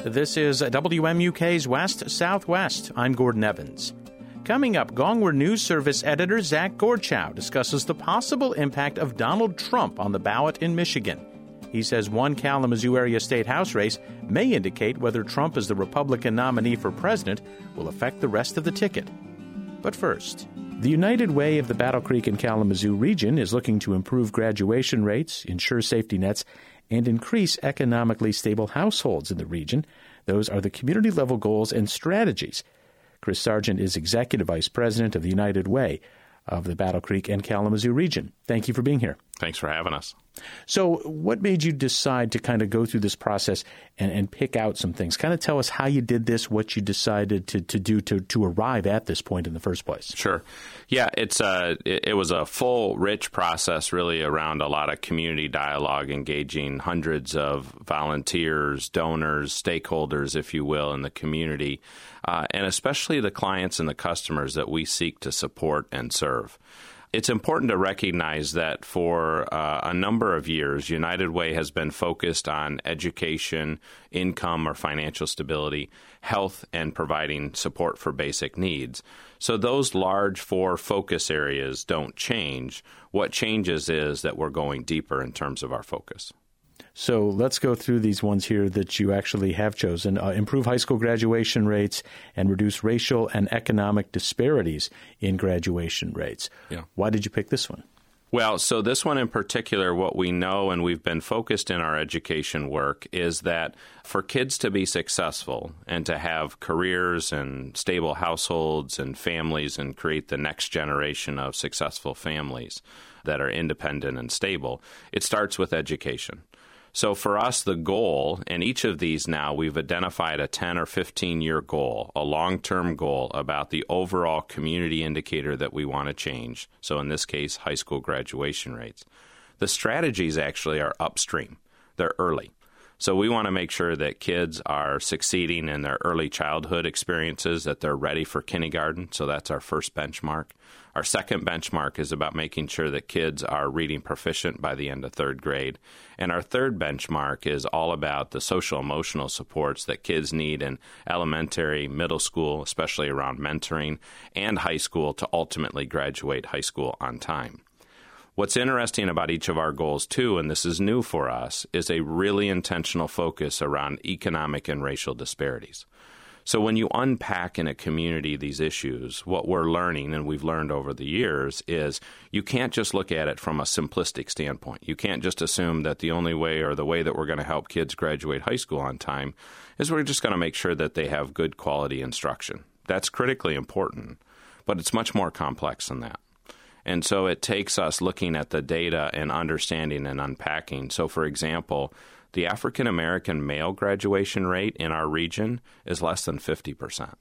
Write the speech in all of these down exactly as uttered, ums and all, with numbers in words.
This is W M U K's West Southwest. I'm Gordon Evans. Coming up, Gongwer News Service editor Zach Gorchow discusses the possible impact of Donald Trump on the ballot in Michigan. He says one Kalamazoo area state house race may indicate whether Trump as the Republican nominee for president will affect the rest of the ticket. But first, the United Way of the Battle Creek and Kalamazoo region is looking to improve graduation rates, ensure safety nets, and increase economically stable households in the region. Those are the community-level goals and strategies. Chris Sargent is Executive Vice President of the United Way of the Battle Creek and Kalamazoo region. Thank you for being here. Thanks for having us. So what made you decide to kind of go through this process and, and pick out some things? Kind of tell us how you did this, what you decided to, to do to, to arrive at this point in the first place. Sure. Yeah, it's a, it, it was a full, rich process really around a lot of community dialogue, engaging hundreds of volunteers, donors, stakeholders, if you will, in the community, uh, and especially the clients and the customers that we seek to support and serve. It's important to recognize that for uh, a number of years, United Way has been focused on education, income or financial stability, health, and providing support for basic needs. So those large four focus areas don't change. What changes is that we're going deeper in terms of our focus. So let's go through these ones here that you actually have chosen. Uh, improve high school graduation rates and reduce racial and economic disparities in graduation rates. Yeah. Why did you pick this one? Well, so this one in particular, what we know and we've been focused in our education work is that for kids to be successful and to have careers and stable households and families and create the next generation of successful families that are independent and stable, it starts with education. So for us, the goal, and each of these now, we've identified a ten or fifteen-year goal, a long-term goal about the overall community indicator that we want to change. So in this case, high school graduation rates. The strategies actually are upstream. They're early. So we want to make sure that kids are succeeding in their early childhood experiences, that they're ready for kindergarten. So that's our first benchmark. Our second benchmark is about making sure that kids are reading proficient by the end of third grade. And our third benchmark is all about the social emotional supports that kids need in elementary, middle school, especially around mentoring, and high school to ultimately graduate high school on time. What's interesting about each of our goals, too, and this is new for us, is a really intentional focus around economic and racial disparities. So when you unpack in a community these issues, what we're learning, and we've learned over the years, is you can't just look at it from a simplistic standpoint. You can't just assume that the only way or the way that we're going to help kids graduate high school on time is we're just going to make sure that they have good quality instruction. That's critically important, but it's much more complex than that. And so it takes us looking at the data and understanding and unpacking. So, for example, the African-American male graduation rate in our region is less than fifty percent.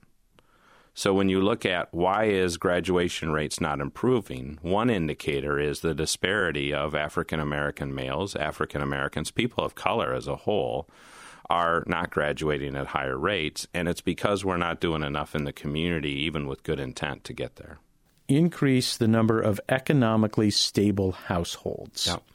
So when you look at why is graduation rates not improving, one indicator is the disparity of African-American males, African-Americans, people of color as a whole, are not graduating at higher rates, and it's because we're not doing enough in the community, even with good intent, to get there. Increase the number of economically stable households. Yep.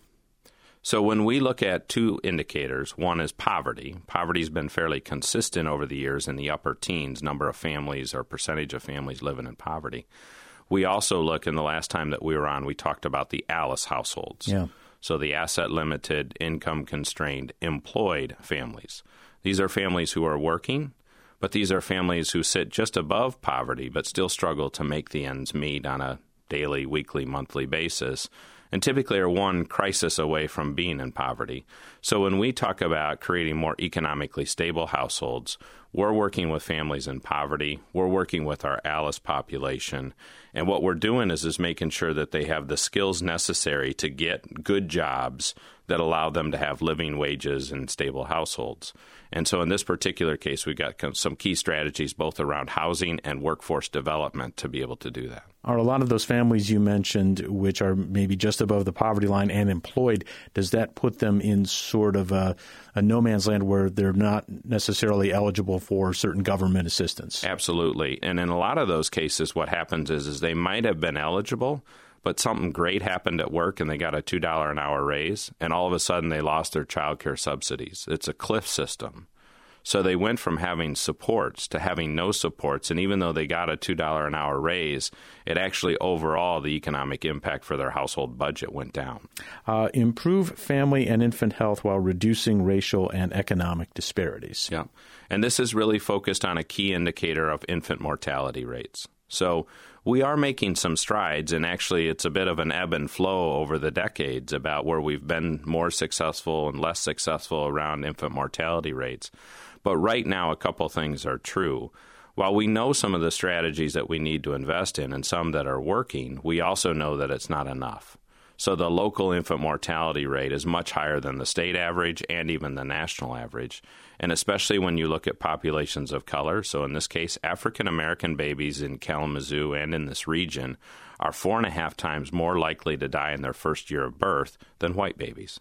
So when we look at two indicators, one is poverty. Poverty's been fairly consistent over the years in the upper teens, number of families or percentage of families living in poverty. We also look, in the last time that we were on, we talked about the ALICE households. Yeah. So the asset-limited, income-constrained, employed families. These are families who are working, but these are families who sit just above poverty but still struggle to make the ends meet on a daily, weekly, monthly basis, and typically are one crisis away from being in poverty. So when we talk about creating more economically stable households, we're working with families in poverty. We're working with our ALICE population. And what we're doing is, is making sure that they have the skills necessary to get good jobs that allow them to have living wages and stable households. And so in this particular case, we've got some key strategies both around housing and workforce development to be able to do that. Are a lot of those families you mentioned, which are maybe just above the poverty line and employed, does that put them in sort of a, a no man's land where they're not necessarily eligible for certain government assistance? Absolutely. And in a lot of those cases, what happens is, is they might have been eligible, but something great happened at work and they got a two dollars an hour raise, and all of a sudden they lost their child care subsidies. It's a cliff system. So they went from having supports to having no supports, and even though they got a two dollars an hour raise, it actually overall, the economic impact for their household budget went down. Uh, improve family and infant health while reducing racial and economic disparities. Yeah, and this is really focused on a key indicator of infant mortality rates. So we are making some strides, and actually it's a bit of an ebb and flow over the decades about where we've been more successful and less successful around infant mortality rates. But right now, a couple things are true. While we know some of the strategies that we need to invest in and some that are working, we also know that it's not enough. So the local infant mortality rate is much higher than the state average and even the national average. And especially when you look at populations of color, so in this case, African American babies in Kalamazoo and in this region are four and a half times more likely to die in their first year of birth than white babies.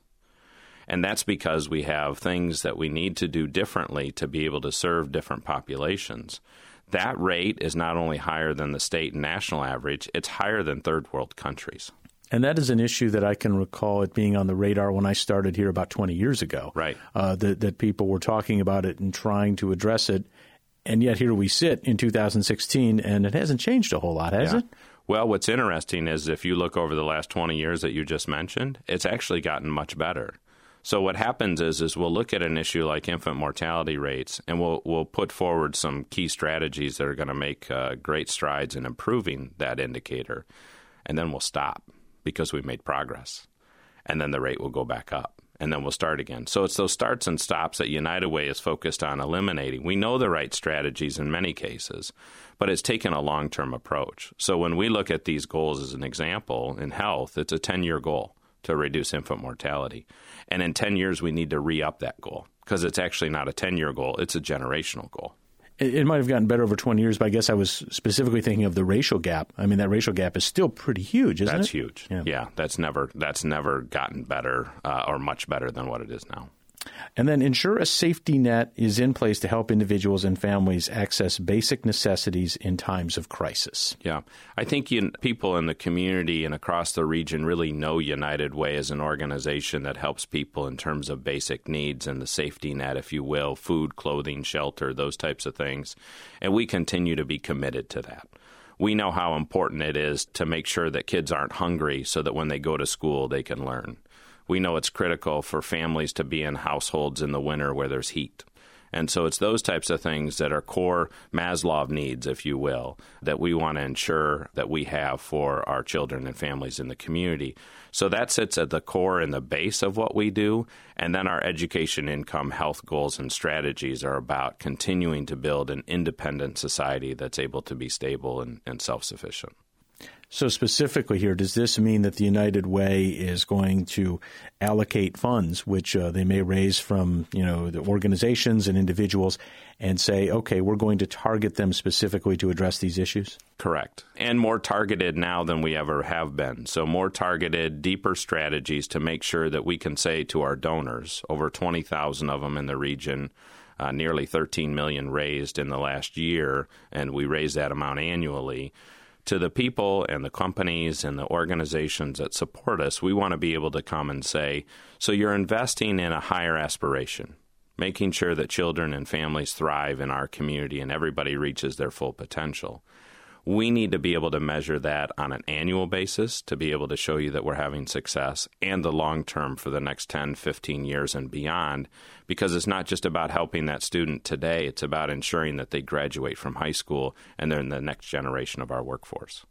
And that's because we have things that we need to do differently to be able to serve different populations. That rate is not only higher than the state and national average, it's higher than third world countries. And that is an issue that I can recall it being on the radar when I started here about twenty years ago. Right. Uh, that, that people were talking about it and trying to address it. And yet here we sit in two thousand sixteen, and it hasn't changed a whole lot, has yeah. it? Well, what's interesting is if you look over the last twenty years that you just mentioned, it's actually gotten much better. So what happens is is we'll look at an issue like infant mortality rates, and we'll we'll put forward some key strategies that are going to make uh, great strides in improving that indicator, and then we'll stop because we've made progress, and then the rate will go back up, and then we'll start again. So it's those starts and stops that United Way is focused on eliminating. We know the right strategies in many cases, but it's taken a long-term approach. So when we look at these goals as an example in health, it's a ten-year goal to reduce infant mortality. And in ten years, we need to re-up that goal because it's actually not a ten-year goal. It's a generational goal. It, it might have gotten better over twenty years, but I guess I was specifically thinking of the racial gap. I mean, that racial gap is still pretty huge, isn't that's it? That's huge. Yeah. yeah, that's never that's never gotten better uh, or much better than what it is now. And then ensure a safety net is in place to help individuals and families access basic necessities in times of crisis. Yeah. I think you, people in the community and across the region really know United Way as an organization that helps people in terms of basic needs and the safety net, if you will, food, clothing, shelter, those types of things. And we continue to be committed to that. We know how important it is to make sure that kids aren't hungry so that when they go to school, they can learn. We know it's critical for families to be in households in the winter where there's heat. And so it's those types of things that are core Maslow needs, if you will, that we want to ensure that we have for our children and families in the community. So that sits at the core and the base of what we do. And then our education, income, health goals, and strategies are about continuing to build an independent society that's able to be stable and, and self-sufficient. So specifically here, does this mean that the United Way is going to allocate funds, which uh, they may raise from, you know, the organizations and individuals, and say, okay, we're going to target them specifically to address these issues? Correct. And more targeted now than we ever have been. So more targeted, deeper strategies to make sure that we can say to our donors, over twenty thousand of them in the region, uh, nearly thirteen million raised in the last year, and we raise that amount annually. To the people and the companies and the organizations that support us, we want to be able to come and say, so you're investing in a higher aspiration, making sure that children and families thrive in our community and everybody reaches their full potential. We need to be able to measure that on an annual basis to be able to show you that we're having success and the long term for the next ten, fifteen years and beyond, because it's not just about helping that student today. It's about ensuring that they graduate from high school and they're in the next generation of our workforce.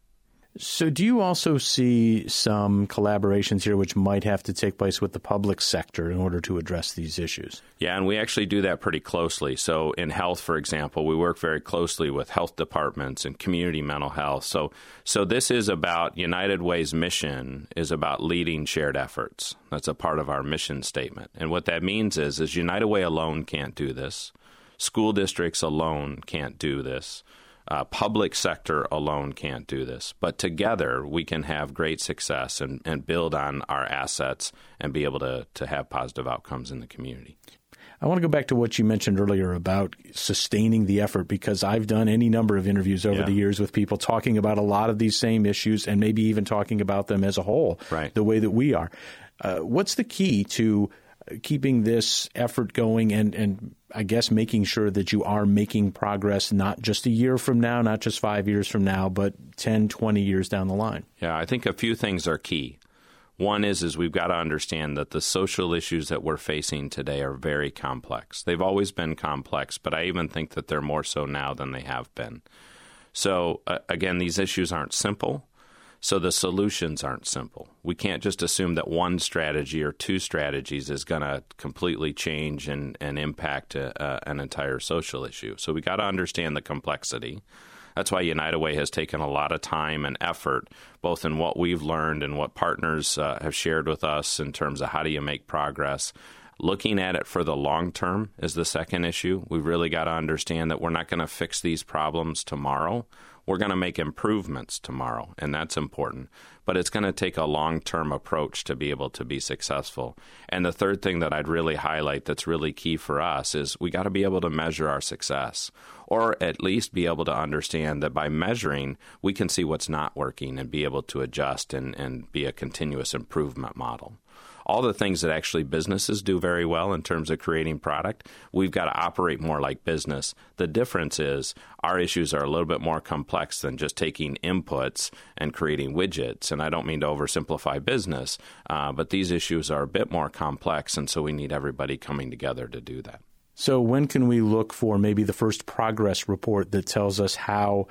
So do you also see some collaborations here which might have to take place with the public sector in order to address these issues? Yeah, and we actually do that pretty closely. So in health, for example, we work very closely with health departments and community mental health. So so this is about United Way's mission is about leading shared efforts. That's a part of our mission statement. And what that means is, is United Way alone can't do this. School districts alone can't do this. Uh, public sector alone can't do this, but together we can have great success and, and build on our assets and be able to, to have positive outcomes in the community. I want to go back to what you mentioned earlier about sustaining the effort, because I've done any number of interviews over yeah. the years with people talking about a lot of these same issues and maybe even talking about them as a whole, right. the way that we are. Uh, what's the key to keeping this effort going and, and I guess, making sure that you are making progress not just a year from now, not just five years from now, but ten, twenty years down the line? Yeah, I think a few things are key. One is, is we've got to understand that the social issues that we're facing today are very complex. They've always been complex, but I even think that they're more so now than they have been. So, uh, again, these issues aren't simple, so the solutions aren't simple. We can't just assume that one strategy or two strategies is going to completely change and, and impact a, uh, an entire social issue. So we got to understand the complexity. That's why United Way has taken a lot of time and effort, both in what we've learned and what partners uh, have shared with us in terms of how do you make progress. Looking at it for the long term is the second issue. We've really got to understand that we're not going to fix these problems tomorrow. We're going to make improvements tomorrow, and that's important. But it's going to take a long-term approach to be able to be successful. And the third thing that I'd really highlight that's really key for us is we got to be able to measure our success, or at least be able to understand that by measuring, we can see what's not working and be able to adjust and, and be a continuous improvement model. All the things that actually businesses do very well in terms of creating product, we've got to operate more like business. The difference is our issues are a little bit more complex than just taking inputs and creating widgets. And I don't mean to oversimplify business, uh, but these issues are a bit more complex, and so we need everybody coming together to do that. So when can we look for maybe the first progress report that tells us how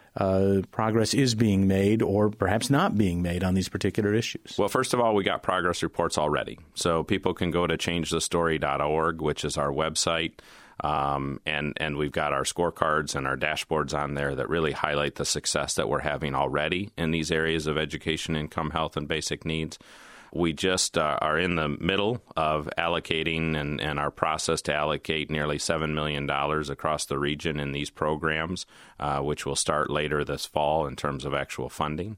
Uh, progress is being made or perhaps not being made on these particular issues? Well, first of all, we got progress reports already. So people can go to change the story dot org, which is our website, um, and, and we've got our scorecards and our dashboards on there that really highlight the success that we're having already in these areas of education, income, health, and basic needs. We just uh, are in the middle of allocating and, and our process to allocate nearly seven million dollars across the region in these programs, uh, which will start later this fall in terms of actual funding.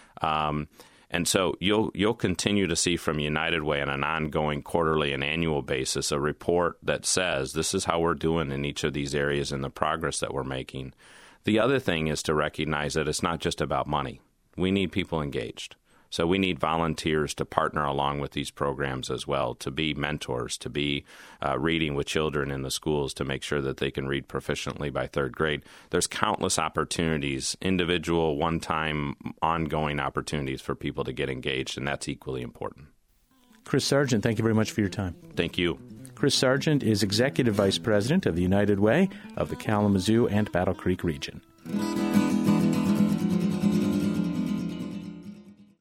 Um, and so you'll you'll continue to see from United Way on an ongoing quarterly and annual basis a report that says this is how we're doing in each of these areas and the progress that we're making. The other thing is to recognize that it's not just about money. We need people engaged. So we need volunteers to partner along with these programs as well, to be mentors, to be uh, reading with children in the schools to make sure that they can read proficiently by third grade. There's countless opportunities, individual, one-time, ongoing opportunities for people to get engaged, and that's equally important. Chris Sargent, thank you very much for your time. Thank you. Chris Sargent is Executive Vice President of the United Way of the Kalamazoo and Battle Creek region.